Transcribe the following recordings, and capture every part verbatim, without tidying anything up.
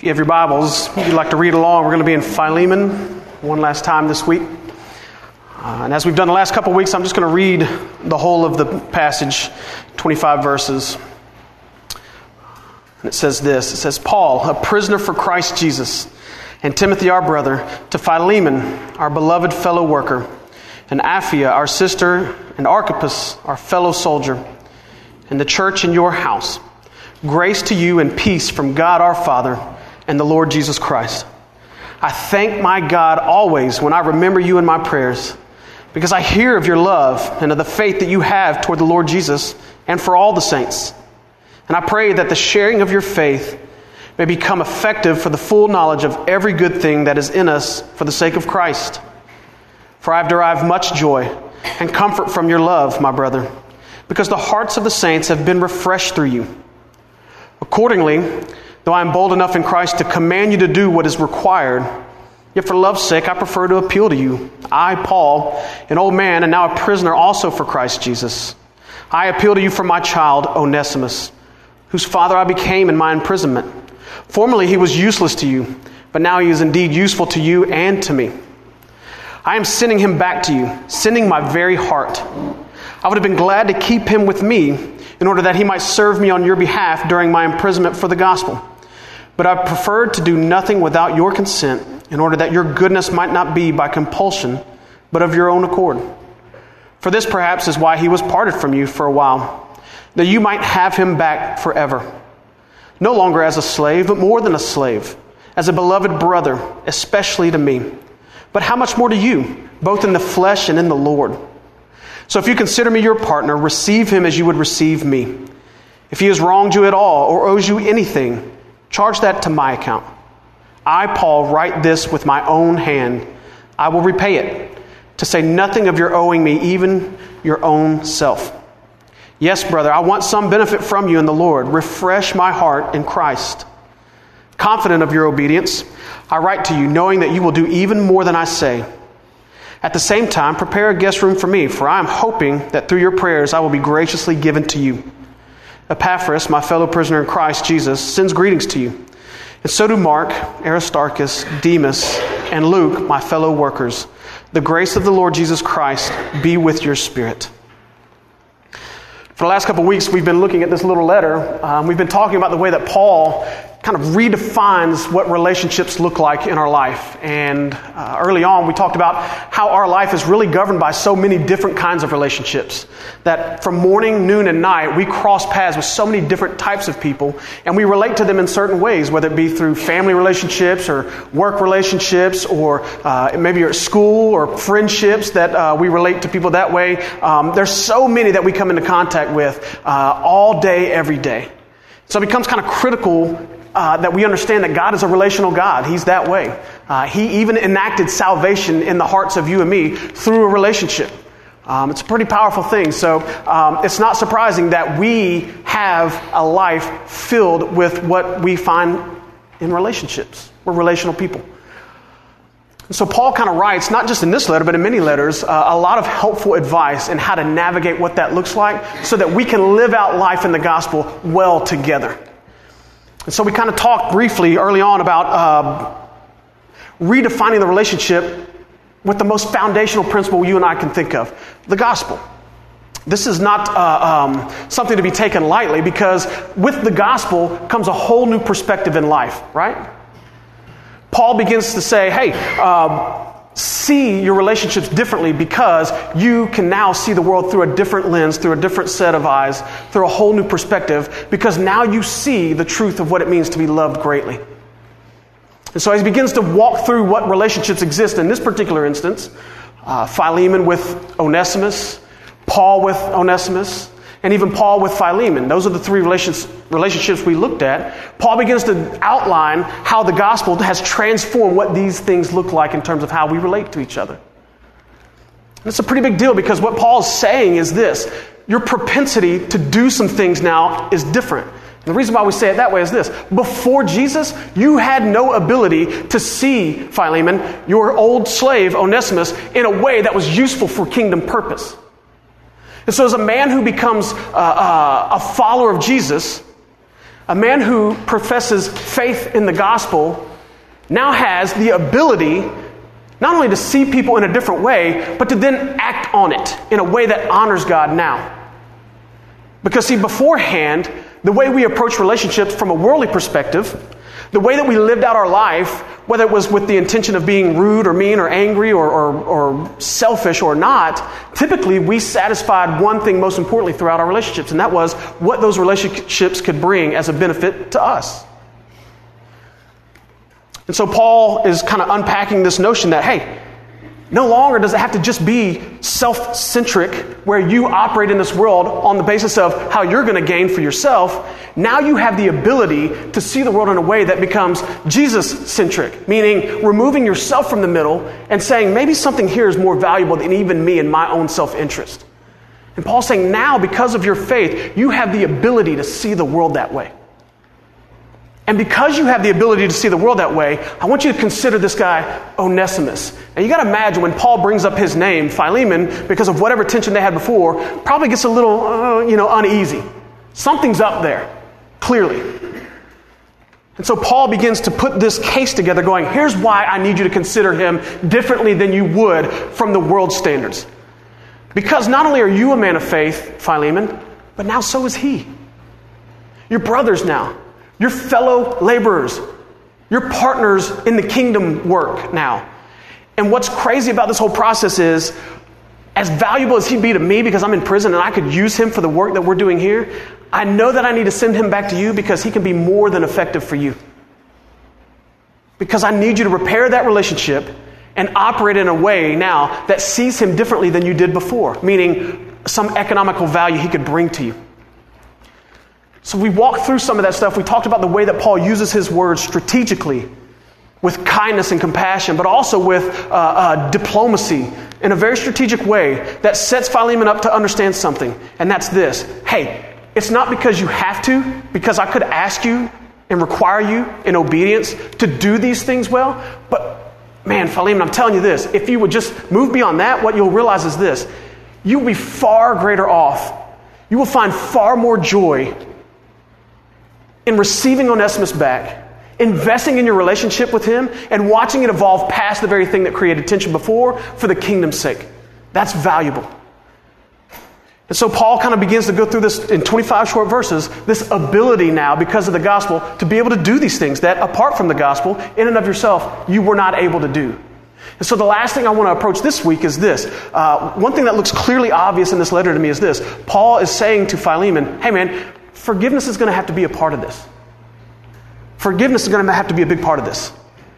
you have your Bibles, if you'd like to read along, we're going to be in Philemon one last time this week. Uh, and as we've done the last couple of weeks, I'm just going to read the whole of the passage, twenty-five verses. And it says this, it says, Paul, a prisoner for Christ Jesus, and Timothy our brother, to Philemon, our beloved fellow worker, and Apphia, our sister, and Archippus, our fellow soldier, and the church in your house. Grace to you and peace from God our Father and the Lord Jesus Christ. I thank my God always when I remember you in my prayers, because I hear of your love and of the faith that you have toward the Lord Jesus and for all the saints. And I pray that the sharing of your faith may become effective for the full knowledge of every good thing that is in us for the sake of Christ. For I have derived much joy and comfort from your love, my brother, because the hearts of the saints have been refreshed through you. Accordingly, though I am bold enough in Christ to command you to do what is required, yet for love's sake I prefer to appeal to you. I, Paul, an old man and now a prisoner also for Christ Jesus. I appeal to you for my child, Onesimus, whose father I became in my imprisonment. Formerly he was useless to you, but now he is indeed useful to you and to me. I am sending him back to you, sending my very heart. I would have been glad to keep him with me in order that he might serve me on your behalf during my imprisonment for the gospel. But I preferred to do nothing without your consent, in order that your goodness might not be by compulsion, but of your own accord. For this perhaps is why he was parted from you for a while, that you might have him back forever. No longer as a slave, but more than a slave, as a beloved brother, especially to me. But how much more to you, both in the flesh and in the Lord? So if you consider me your partner, receive him as you would receive me. If he has wronged you at all or owes you anything, charge that to my account. I, Paul, write this with my own hand. I will repay it, to say nothing of your owing me, even your own self. Yes, brother, I want some benefit from you in the Lord. Refresh my heart in Christ. Confident of your obedience, I write to you, knowing that you will do even more than I say. At the same time, prepare a guest room for me, for I am hoping that through your prayers I will be graciously given to you. Epaphras, my fellow prisoner in Christ Jesus, sends greetings to you. And so do Mark, Aristarchus, Demas, and Luke, my fellow workers. The grace of the Lord Jesus Christ be with your spirit. For the last couple of weeks, we've been looking at this little letter. Um, we've been talking about the way that Paul kind of redefines what relationships look like in our life. And uh, early on, we talked about how our life is really governed by so many different kinds of relationships. That from morning, noon, and night, we cross paths with so many different types of people, and we relate to them in certain ways, whether it be through family relationships or work relationships, or uh, maybe you're at school or friendships that uh, we relate to people that way. Um, there's so many that we come into contact with uh, all day, every day. So it becomes kind of critical Uh, that we understand that God is a relational God. He's that way. Uh, he even enacted salvation in the hearts of you and me through a relationship. Um, it's a pretty powerful thing. So um, it's not surprising that we have a life filled with what we find in relationships. We're relational people. And so Paul kind of writes, not just in this letter, but in many letters, uh, a lot of helpful advice in how to navigate what that looks like so that we can live out life in the gospel well together. And so we kind of talked briefly early on about uh, redefining the relationship with the most foundational principle you and I can think of, the gospel. This is not uh, um, something to be taken lightly, because with the gospel comes a whole new perspective in life, right? Paul begins to say, hey, uh, see your relationships differently, because you can now see the world through a different lens, through a different set of eyes, through a whole new perspective, because now you see the truth of what it means to be loved greatly. And so he begins to walk through what relationships exist in this particular instance. Uh, Philemon with Onesimus, Paul with Onesimus, and even Paul with Philemon. Those are the three relations, relationships we looked at. Paul begins to outline how the gospel has transformed what these things look like in terms of how we relate to each other. And it's a pretty big deal, because what Paul's saying is this: your propensity to do some things now is different. And the reason why we say it that way is this: before Jesus, you had no ability to see, Philemon, your old slave Onesimus, in a way that was useful for kingdom purpose. And so as a man who becomes uh, uh, a follower of Jesus, A man who professes faith in the gospel now has the ability not only to see people in a different way, but to then act on it in a way that honors God now. Because see, beforehand, the way we approach relationships from a worldly perspective, the way that we lived out our life, whether it was with the intention of being rude or mean or angry or, or, or selfish or not, typically we satisfied one thing most importantly throughout our relationships, and that was what those relationships could bring as a benefit to us. And so Paul is kind of unpacking this notion that, hey, no longer does it have to just be self-centric where you operate in this world on the basis of how you're going to gain for yourself. Now you have the ability to see the world in a way that becomes Jesus-centric, meaning removing yourself from the middle and saying maybe something here is more valuable than even me and my own self-interest. And Paul's saying now, because of your faith, you have the ability to see the world that way. And because you have the ability to see the world that way, I want you to consider this guy Onesimus. Now you got to imagine when Paul brings up his name, Philemon, because of whatever tension they had before, probably gets a little, uh, you know, uneasy. Something's up there, clearly. And so Paul begins to put this case together going, here's why I need you to consider him differently than you would from the world standards. Because not only are you a man of faith, Philemon, but now so is he. You're brothers now. You're fellow laborers. You're partners in the kingdom work now. And what's crazy about this whole process is, as valuable as he'd be to me because I'm in prison and I could use him for the work that we're doing here, I know that I need to send him back to you because he can be more than effective for you. Because I need you to repair that relationship and operate in a way now that sees him differently than you did before, meaning some economical value he could bring to you. So we walked through some of that stuff. We talked about the way that Paul uses his words strategically with kindness and compassion, but also with uh, uh, diplomacy in a very strategic way that sets Philemon up to understand something. And that's this. Hey, it's not because you have to, because I could ask you and require you in obedience to do these things well. But man, Philemon, I'm telling you this. If you would just move beyond that, what you'll realize is this. You'll be far greater off. You will find far more joy in receiving Onesimus back, investing in your relationship with him, and watching it evolve past the very thing that created tension before for the kingdom's sake. That's valuable. And so Paul kind of begins to go through this in twenty-five short verses, this ability now, because of the gospel, to be able to do these things that, apart from the gospel, in and of yourself, you were not able to do. And so the last thing I want to approach this week is this. Uh, one thing that looks clearly obvious in this letter to me is this. Paul is saying to Philemon, hey man, forgiveness is going to have to be a part of this. Forgiveness is going to have to be a big part of this.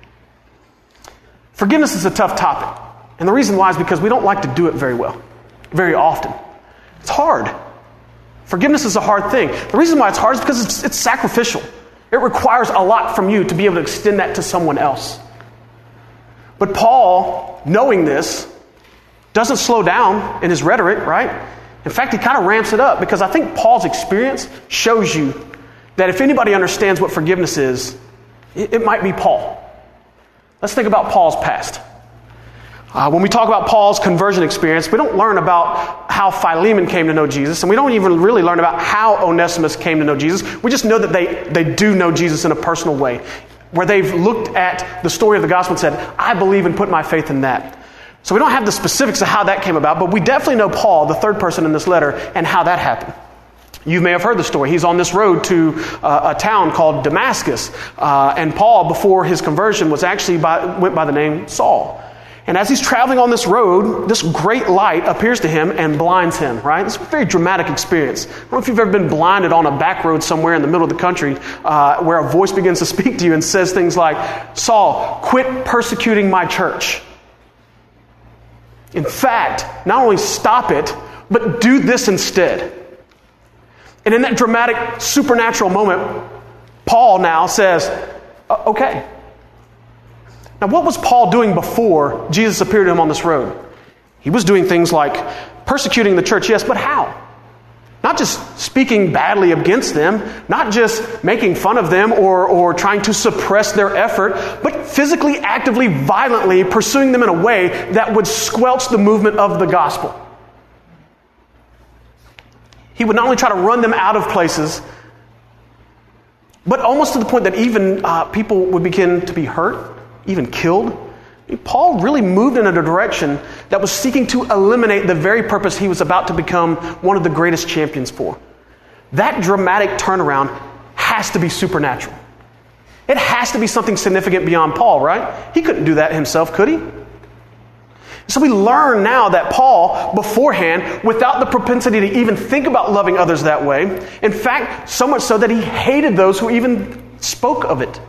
Forgiveness is a tough topic. And the reason why is because we don't like to do it very well, very often. It's hard. Forgiveness is a hard thing. The reason why it's hard is because it's, it's sacrificial. It requires a lot from you to be able to extend that to someone else. But Paul, knowing this, doesn't slow down in his rhetoric, right? In fact, he kind of ramps it up because I think Paul's experience shows you that if anybody understands what forgiveness is, it, it might be Paul. Let's think about Paul's past. Uh, when we talk about Paul's conversion experience, we don't learn about how Philemon came to know Jesus, and we don't even really learn about how Onesimus came to know Jesus. We just know that they, they do know Jesus in a personal way, where they've looked at the story of the gospel and said, I believe and put my faith in that. So we don't have the specifics of how that came about, but we definitely know Paul, the third person in this letter, and how that happened. You may have heard the story. He's on this road to uh, a town called Damascus, uh, and Paul, before his conversion, was actually by, went by the name Saul. And as he's traveling on this road, this great light appears to him and blinds him, right? It's a very dramatic experience. I don't know if you've ever been blinded on a back road somewhere in the middle of the country uh, where a voice begins to speak to you and says things like, Saul, quit persecuting my church. In fact, not only stop it, but do this instead. And in that dramatic, supernatural moment, Paul now says, okay. Now, what was Paul doing before Jesus appeared to him on this road? He was doing things like persecuting the church, yes, but how? Not just speaking badly against them, not just making fun of them or, or trying to suppress their effort, but physically, actively, violently pursuing them in a way that would squelch the movement of the gospel. He would not only try to run them out of places, but almost to the point that even uh, people would begin to be hurt, even killed. I mean, Paul really moved in a direction that was seeking to eliminate the very purpose he was about to become one of the greatest champions for. That dramatic turnaround has to be supernatural. It has to be something significant beyond Paul, right? He couldn't do that himself, could he? So we learn now that Paul, beforehand, without the propensity to even think about loving others that way, in fact, so much so that he hated those who even spoke of it,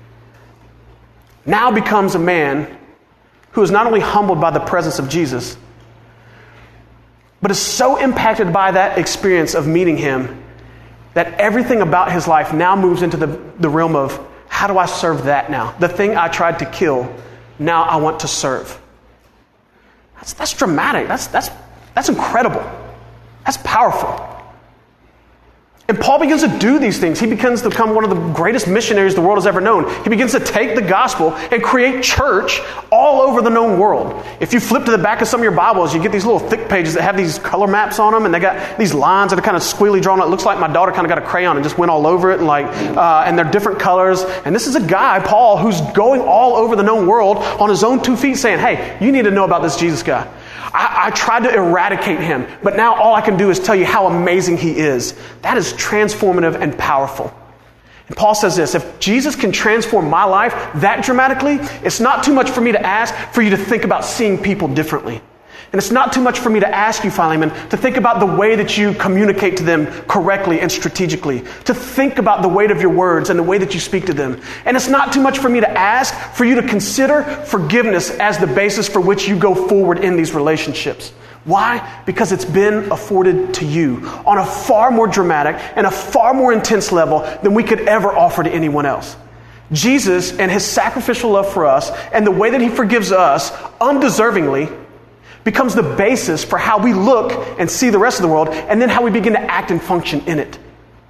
now becomes a man who is not only humbled by the presence of Jesus, but is so impacted by that experience of meeting him that everything about his life now moves into the, the realm of, how do I serve that now? The thing I tried to kill, now I want to serve. That's, that's dramatic. That's, that's, that's incredible. That's powerful. And Paul begins to do these things. He begins to become one of the greatest missionaries the world has ever known. He begins to take the gospel and create church all over the known world. If you flip to the back of some of your Bibles, you get these little thick pages that have these color maps on them, and they got these lines that are kind of squeally drawn. It looks like my daughter kind of got a crayon and just went all over it, and like, uh, and they're different colors. And this is a guy, Paul, who's going all over the known world on his own two feet saying, hey, you need to know about this Jesus guy. I, I tried to eradicate him, but now all I can do is tell you how amazing he is. That is transformative and powerful. And Paul says this, if Jesus can transform my life that dramatically, it's not too much for me to ask for you to think about seeing people differently. And it's not too much for me to ask you, Philemon, to think about the way that you communicate to them correctly and strategically, to think about the weight of your words and the way that you speak to them. And it's not too much for me to ask for you to consider forgiveness as the basis for which you go forward in these relationships. Why? Because it's been afforded to you on a far more dramatic and a far more intense level than we could ever offer to anyone else. Jesus and his sacrificial love for us and the way that he forgives us undeservingly becomes the basis for how we look and see the rest of the world, and then how we begin to act and function in it.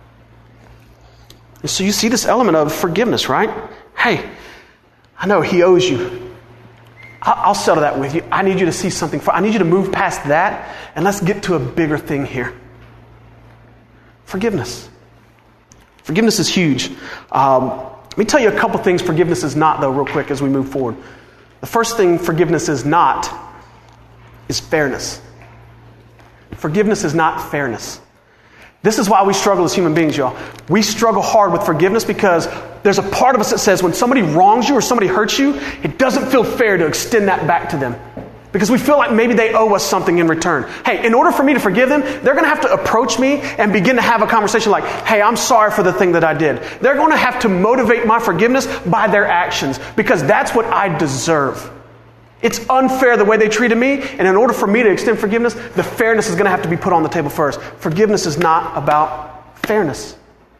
And so you see this element of forgiveness, right? Hey, I know he owes you. I'll settle that with you. I need you to see something. For, I need you to move past that, and let's get to a bigger thing here. Forgiveness. Forgiveness is huge. Um, let me tell you a couple things forgiveness is not, though, real quick as we move forward. The first thing forgiveness is not is fairness. Forgiveness is not fairness. This is why we struggle as human beings, y'all. We struggle hard with forgiveness because there's a part of us that says when somebody wrongs you or somebody hurts you, it doesn't feel fair to extend that back to them. Because we feel like maybe they owe us something in return. Hey, in order for me to forgive them, they're going to have to approach me and begin to have a conversation like, hey, I'm sorry for the thing that I did. They're going to have to motivate my forgiveness by their actions because that's what I deserve. It's unfair the way they treated me, and in order for me to extend forgiveness, the fairness is going to have to be put on the table first. Forgiveness is not about fairness.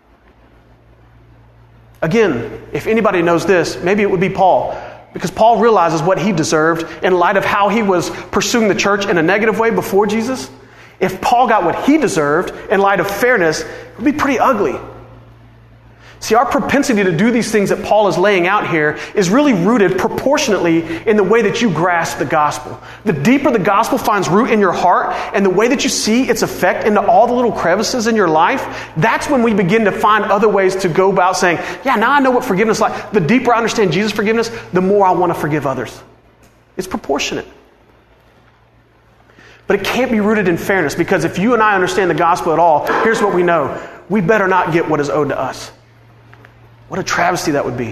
Again, if anybody knows this, maybe it would be Paul, because Paul realizes what he deserved in light of how he was pursuing the church in a negative way before Jesus. If Paul got what he deserved in light of fairness, it would be pretty ugly. See, our propensity to do these things that Paul is laying out here is really rooted proportionately in the way that you grasp the gospel. The deeper the gospel finds root in your heart and the way that you see its effect into all the little crevices in your life, that's when we begin to find other ways to go about saying, yeah, now I know what forgiveness is like. The deeper I understand Jesus' forgiveness, the more I want to forgive others. It's proportionate. But it can't be rooted in fairness, because if you and I understand the gospel at all, here's what we know. We better not get what is owed to us. What a travesty that would be.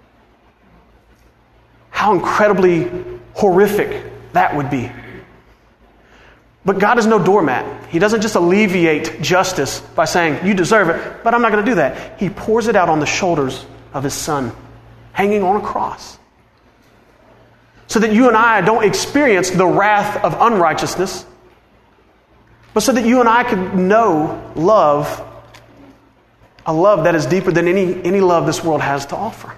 How incredibly horrific that would be. But God is no doormat. He doesn't just alleviate justice by saying, you deserve it, but I'm not going to do that. He pours it out on the shoulders of his Son, hanging on a cross. So that you and I don't experience the wrath of unrighteousness, but so that you and I could know love, a love that is deeper than any, any love this world has to offer.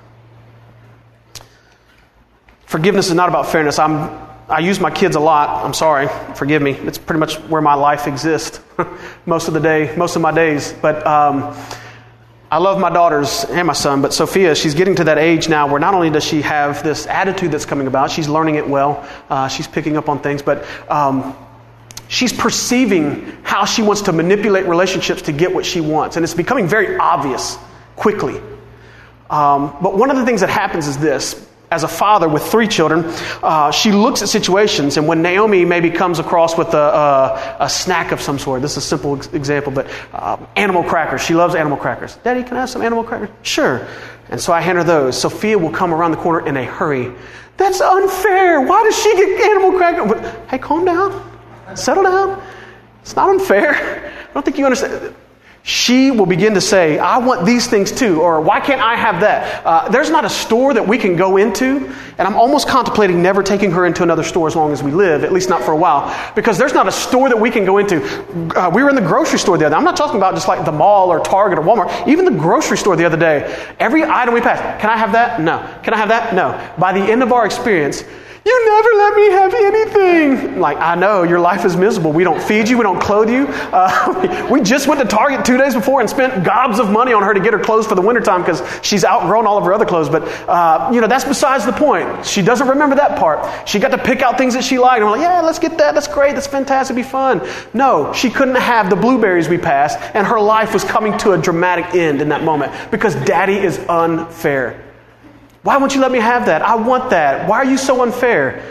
Forgiveness is not about fairness. I'm, I use my kids a lot. I'm sorry. Forgive me. It's pretty much where my life exists most of the day, most of my days. But um, I love my daughters and my son. But Sophia, she's getting to that age now where not only does she have this attitude that's coming about, she's learning it well. Uh, she's picking up on things. But um, she's perceiving how she wants to manipulate relationships to get what she wants. And it's becoming very obvious quickly. Um, but one of the things that happens is this. As a father with three children, uh, she looks at situations, and when Naomi maybe comes across with a, a, a snack of some sort, this is a simple ex- example, but uh, animal crackers. She loves animal crackers. Daddy, can I have some animal crackers? Sure. And so I hand her those. Sophia will come around the corner in a hurry. That's unfair. Why does she get animal crackers? But, hey, calm down. Settle down. It's not unfair. I don't think you understand. She will begin to say, I want these things too, or why can't I have that? Uh, there's not a store that we can go into, and I'm almost contemplating never taking her into another store as long as we live, at least not for a while, because there's not a store that we can go into. Uh, we were in the grocery store the other day. I'm not talking about just like the mall or Target or Walmart. Even the grocery store the other day, every item we passed, can I have that? No. Can I have that? No. By the end of our experience, you never let me have anything. Like, I know, your life is miserable. We don't feed you. We don't clothe you. Uh, we just went to Target two days before and spent gobs of money on her to get her clothes for the wintertime because she's outgrown all of her other clothes. But, uh, you know, that's besides the point. She doesn't remember that part. She got to pick out things that she liked. And we're like, yeah, let's get that. That's great. That's fantastic. It'd be fun. No, she couldn't have the blueberries we passed, and her life was coming to a dramatic end in that moment because Daddy is unfair. Why won't you let me have that? I want that. Why are you so unfair?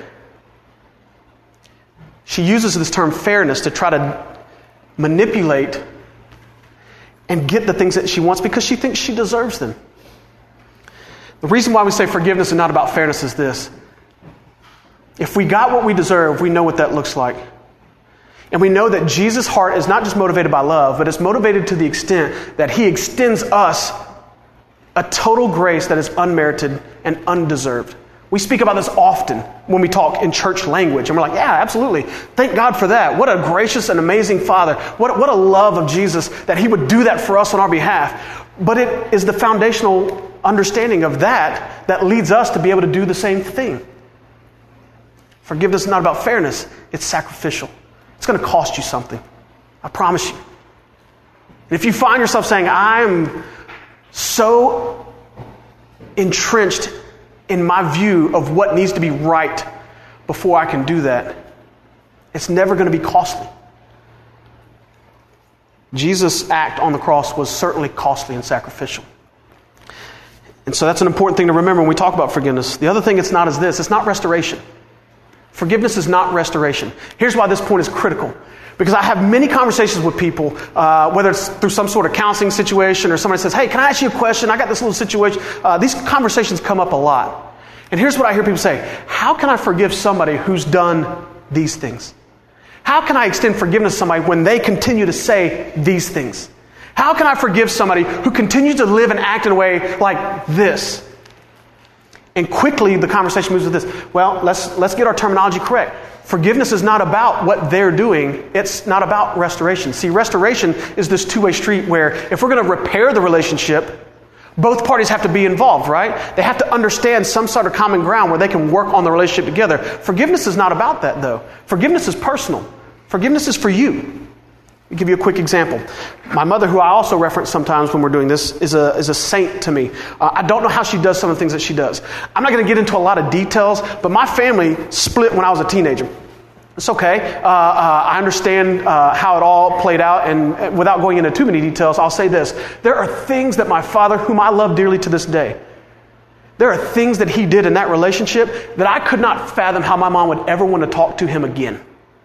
She uses this term fairness to try to manipulate and get the things that she wants because she thinks she deserves them. The reason why we say forgiveness is not about fairness is this. If we got what we deserve, we know what that looks like. And we know that Jesus' heart is not just motivated by love, but it's motivated to the extent that he extends us a total grace that is unmerited and undeserved. We speak about this often when we talk in church language. And we're like, yeah, absolutely. Thank God for that. What a gracious and amazing Father. What, what a love of Jesus that he would do that for us on our behalf. But it is the foundational understanding of that that leads us to be able to do the same thing. Forgiveness is not about fairness. It's sacrificial. It's going to cost you something. I promise you. And if you find yourself saying, I'm so entrenched in my view of what needs to be right before I can do that, it's never going to be costly. Jesus' act on the cross was certainly costly and sacrificial. And so that's an important thing to remember when we talk about forgiveness. The other thing it's not is this. It's not restoration. Forgiveness is not restoration. Here's why this point is critical. Because I have many conversations with people, uh, whether it's through some sort of counseling situation or somebody says, hey, can I ask you a question? I got this little situation. Uh, these conversations come up a lot. And here's what I hear people say. How can I forgive somebody who's done these things? How can I extend forgiveness to somebody when they continue to say these things? How can I forgive somebody who continues to live and act in a way like this? And quickly the conversation moves with this. Well, let's let's get our terminology correct. Forgiveness is not about what they're doing. It's not about restoration. See, restoration is this two-way street where if we're going to repair the relationship, both parties have to be involved, right? They have to understand some sort of common ground where they can work on the relationship together. Forgiveness is not about that, though. Forgiveness is personal. Forgiveness is for you. I'll give you a quick example. My mother, who I also reference sometimes when we're doing this, is a is a saint to me. Uh, I don't know how she does some of the things that she does. I'm not going to get into a lot of details, but my family split when I was a teenager. It's okay. Uh, uh, I understand uh, how it all played out, and without going into too many details, I'll say this. There are things that my father, whom I love dearly to this day, there are things that he did in that relationship that I could not fathom how my mom would ever want to talk to him again.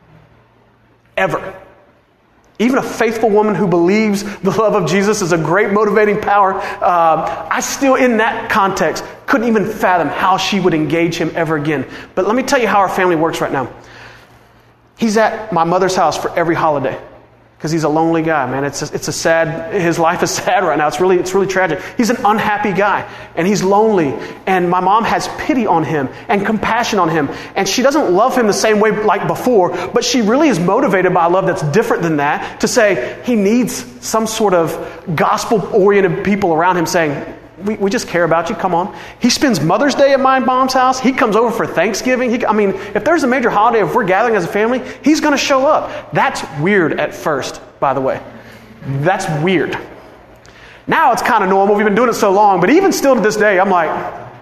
Ever. Even a faithful woman who believes the love of Jesus is a great motivating power, uh, I still, in that context, couldn't even fathom how she would engage him ever again. But let me tell you how our family works right now. He's at my mother's house for every holiday because he's a lonely guy, man. It's a, it's a sad, his life is sad right now. It's really, it's really tragic. He's an unhappy guy and he's lonely. And my mom has pity on him and compassion on him. And she doesn't love him the same way like before, but she really is motivated by a love that's different than that to say he needs some sort of gospel-oriented people around him saying, We, we just care about you. Come on. He spends Mother's Day at my mom's house. He comes over for Thanksgiving. He, I mean, if there's a major holiday, if we're gathering as a family, he's going to show up. That's weird at first, by the way. That's weird. Now it's kind of normal. We've been doing it so long. But even still to this day, I'm like,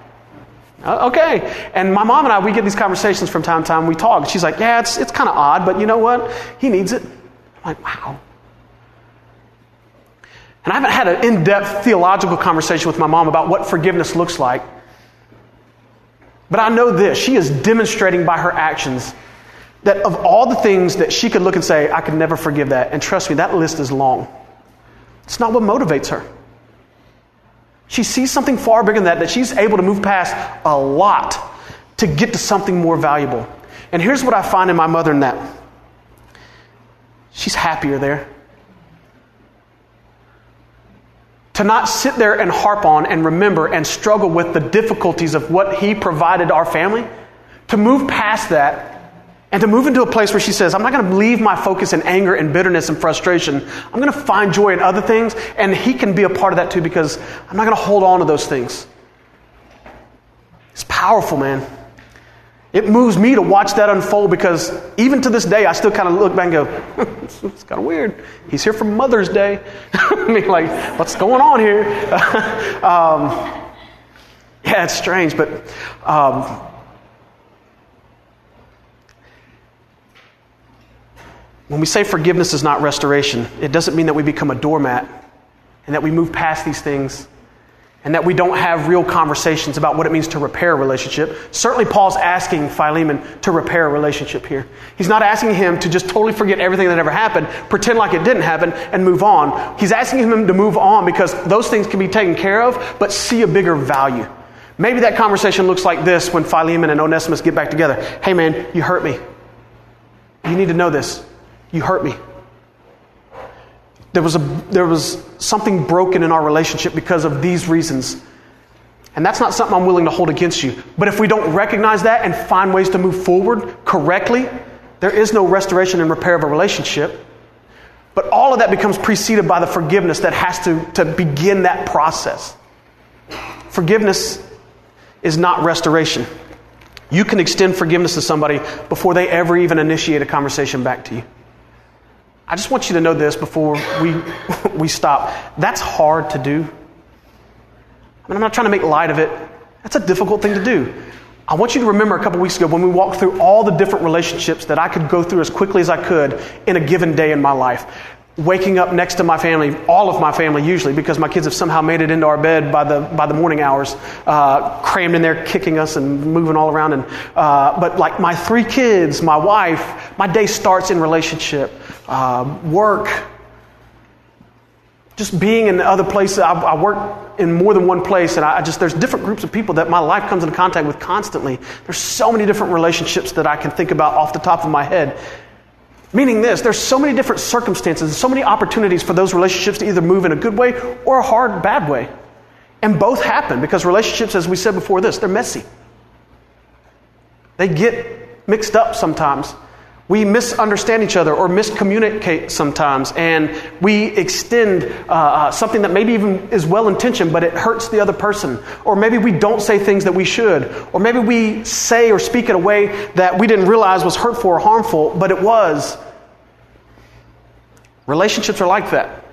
okay. And my mom and I, we get these conversations from time to time. We talk. She's like, yeah, it's it's kind of odd, but you know what? He needs it. I'm like, wow. And I haven't had an in-depth theological conversation with my mom about what forgiveness looks like. But I know this, she is demonstrating by her actions that of all the things that she could look and say, I could never forgive that. And trust me, that list is long. It's not what motivates her. She sees something far bigger than that, that she's able to move past a lot to get to something more valuable. And here's what I find in my mother in that. She's happier there. To not sit there and harp on and remember and struggle with the difficulties of what he provided our family, to move past that and to move into a place where she says, I'm not going to leave my focus in anger and bitterness and frustration. I'm going to find joy in other things, and he can be a part of that too, because I'm not going to hold on to those things. It's powerful, man. It moves me to watch that unfold, because even to this day, I still kind of look back and go, it's, it's kind of weird. He's here for Mother's Day. I mean, like, what's going on here? um, yeah, it's strange, but um, when we say forgiveness is not restoration, it doesn't mean that we become a doormat and that we move past these things and that we don't have real conversations about what it means to repair a relationship. Certainly Paul's asking Philemon to repair a relationship here. He's not asking him to just totally forget everything that ever happened, pretend like it didn't happen, and move on. He's asking him to move on because those things can be taken care of, but see a bigger value. Maybe that conversation looks like this when Philemon and Onesimus get back together. Hey man, you hurt me. You need to know this. You hurt me. There was a there was something broken in our relationship because of these reasons. And that's not something I'm willing to hold against you. But if we don't recognize that and find ways to move forward correctly, there is no restoration and repair of a relationship. But all of that becomes preceded by the forgiveness that has to, to begin that process. Forgiveness is not restoration. You can extend forgiveness to somebody before they ever even initiate a conversation back to you. I just want you to know this before we we stop. That's hard to do. I mean, I'm not trying to make light of it. That's a difficult thing to do. I want you to remember a couple weeks ago when we walked through all the different relationships that I could go through as quickly as I could in a given day in my life. Waking up next to my family, all of my family usually, because my kids have somehow made it into our bed by the by the morning hours, uh, crammed in there, kicking us and moving all around. And uh, but like my three kids, my wife, my day starts in relationship, uh, work, just being in other places. I, I work in more than one place, and I just there's different groups of people that my life comes into contact with constantly. There's so many different relationships that I can think about off the top of my head. Meaning this, there's so many different circumstances, so many opportunities for those relationships to either move in a good way or a hard, bad way. And both happen because relationships, as we said before this, they're messy. They get mixed up sometimes. We misunderstand each other or miscommunicate sometimes, and we extend uh, uh, something that maybe even is well-intentioned, but it hurts the other person. Or maybe we don't say things that we should. Or maybe we say or speak in a way that we didn't realize was hurtful or harmful, but it was. Relationships are like that.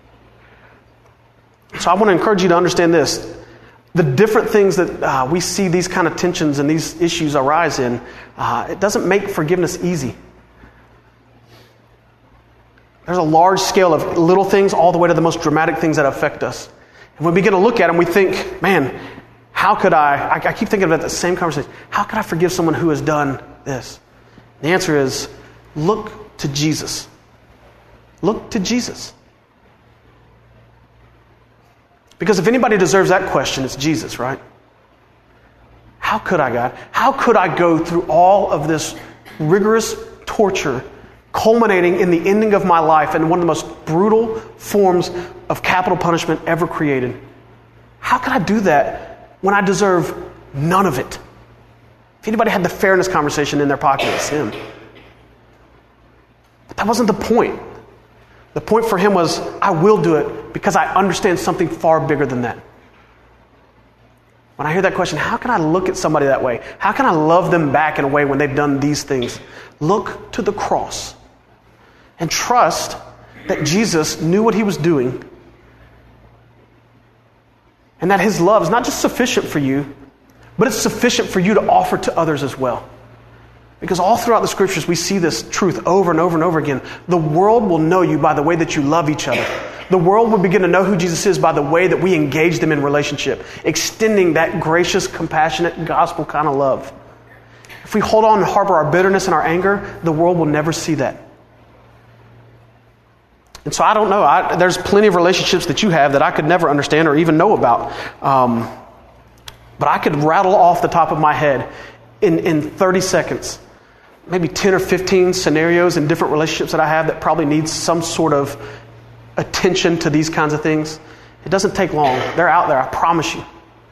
So I want to encourage you to understand this. The different things that uh, we see these kind of tensions and these issues arise in, uh, it doesn't make forgiveness easy. There's a large scale of little things all the way to the most dramatic things that affect us. And when we begin to look at them, we think, man, how could I, I, I keep thinking about the same conversation, how could I forgive someone who has done this? The answer is, look to Jesus. Look to Jesus. Because if anybody deserves that question, it's Jesus, right? How could I, God? How could I go through all of this rigorous torture, culminating in the ending of my life and one of the most brutal forms of capital punishment ever created? How could I do that when I deserve none of it? If anybody had the fairness conversation in their pocket, it's him. But that wasn't the point. The point for him was, I will do it because I understand something far bigger than that. When I hear that question, how can I look at somebody that way? How can I love them back in a way when they've done these things? Look to the cross and trust that Jesus knew what he was doing and that his love is not just sufficient for you, but it's sufficient for you to offer to others as well. Because all throughout the scriptures, we see this truth over and over and over again. The world will know you by the way that you love each other. The world will begin to know who Jesus is by the way that we engage them in relationship, extending that gracious, compassionate, gospel kind of love. If we hold on and harbor our bitterness and our anger, the world will never see that. And so I don't know. I, there's plenty of relationships that you have that I could never understand or even know about. Um, but I could rattle off the top of my head in, in thirty seconds, maybe ten or fifteen scenarios in different relationships that I have that probably need some sort of attention to these kinds of things. It doesn't take long. They're out there, I promise you.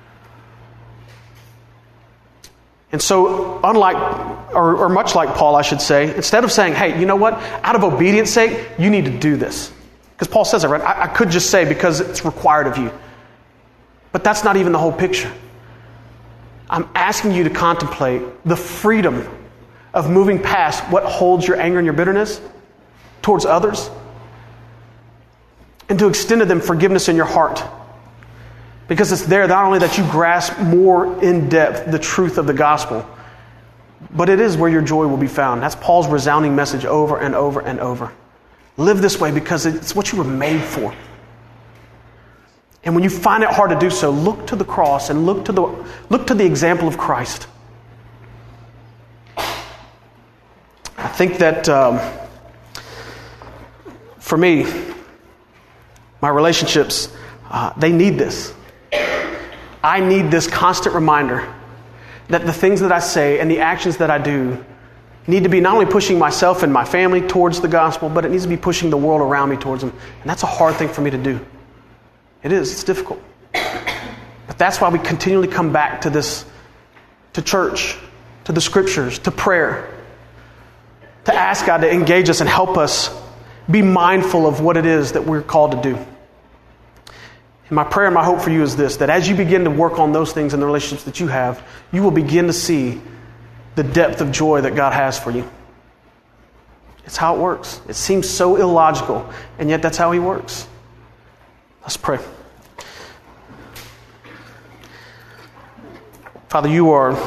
And so, unlike, or, or much like Paul, I should say, instead of saying, hey, you know what? Out of obedience sake, you need to do this. Because Paul says it, right? I, I could just say because it's required of you. But that's not even the whole picture. I'm asking you to contemplate the freedom of moving past what holds your anger and your bitterness towards others and to extend to them forgiveness in your heart. Because it's there not only that you grasp more in depth the truth of the gospel, but it is where your joy will be found. That's Paul's resounding message over and over and over. Live this way because it's what you were made for. And when you find it hard to do so, look to the cross and look to the look to the example of Christ. I think that um, for me, my relationships, uh, they need this. I need this constant reminder that the things that I say and the actions that I do need to be not only pushing myself and my family towards the gospel, but it needs to be pushing the world around me towards them. And that's a hard thing for me to do. It is. It's difficult. But that's why we continually come back to this, to church, to the scriptures, to prayer, to ask God to engage us and help us be mindful of what it is that we're called to do. And my prayer and my hope for you is this, that as you begin to work on those things in the relationships that you have, you will begin to see the depth of joy that God has for you. It's how it works. It seems so illogical, and yet that's how He works. Let's pray. Father, you are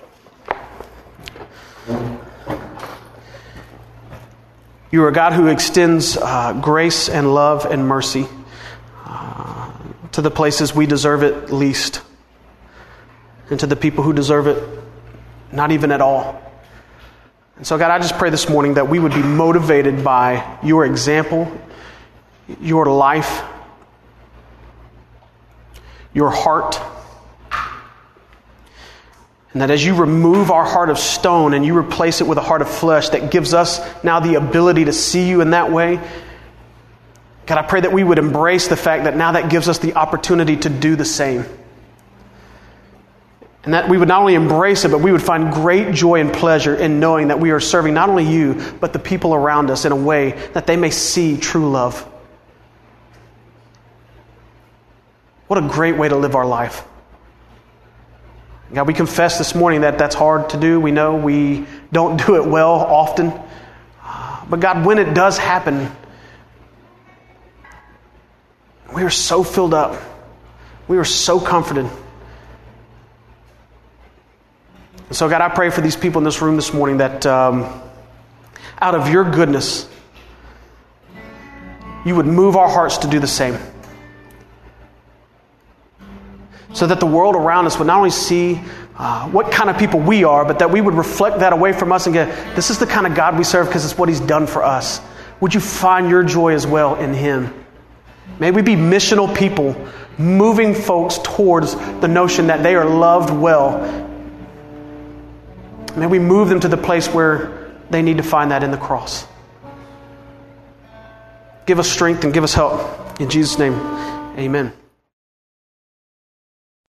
you are a God who extends uh, grace and love and mercy uh, to the places we deserve it least, and to the people who deserve it not even at all. And so, God, I just pray this morning that we would be motivated by your example, your life, your heart. And that as you remove our heart of stone and you replace it with a heart of flesh that gives us now the ability to see you in that way, God, I pray that we would embrace the fact that now that gives us the opportunity to do the same. And that we would not only embrace it, but we would find great joy and pleasure in knowing that we are serving not only you, but the people around us in a way that they may see true love. What a great way to live our life. God, we confess this morning that that's hard to do. We know we don't do it well often. But God, when it does happen, we are so filled up. We are so comforted. And so, God, I pray for these people in this room this morning that um, out of your goodness, you would move our hearts to do the same. So that the world around us would not only see uh, what kind of people we are, but that we would reflect that away from us and go, this is the kind of God we serve because it's what He's done for us. Would you find your joy as well in Him? May we be missional people, moving folks towards the notion that they are loved well. May we move them to the place where they need to find that in the cross. Give us strength and give us help. In Jesus' name, amen.